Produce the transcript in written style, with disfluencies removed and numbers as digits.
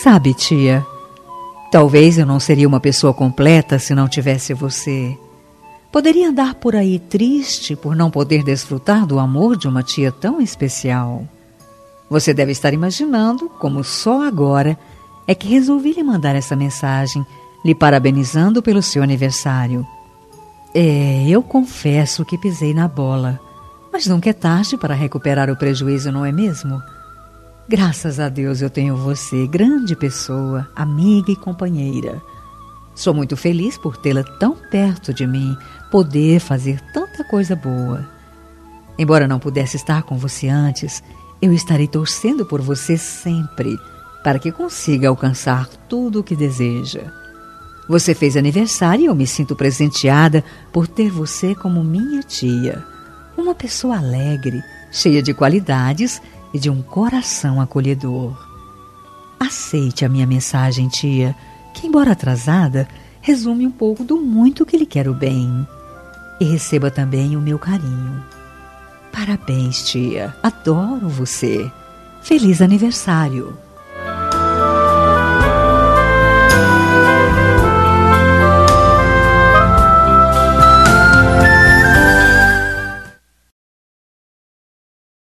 Sabe, tia, talvez eu não seria uma pessoa completa se não tivesse você. Poderia andar por aí triste por não poder desfrutar do amor de uma tia tão especial. Você deve estar imaginando como só agora é que resolvi lhe mandar essa mensagem, lhe parabenizando pelo seu aniversário. Eu confesso que pisei na bola, mas nunca é tarde para recuperar o prejuízo, não é mesmo? Graças a Deus eu tenho você, grande pessoa, amiga e companheira. Sou muito feliz por tê-la tão perto de mim, poder fazer tanta coisa boa. Embora não pudesse estar com você antes, eu estarei torcendo por você sempre, para que consiga alcançar tudo o que deseja. Você fez aniversário e eu me sinto presenteada por ter você como minha tia. Uma pessoa alegre, cheia de qualidades e de um coração acolhedor. Aceite a minha mensagem, tia, que, embora atrasada, resume um pouco do muito que lhe quero bem. E receba também o meu carinho. Parabéns, tia. Adoro você. Feliz aniversário.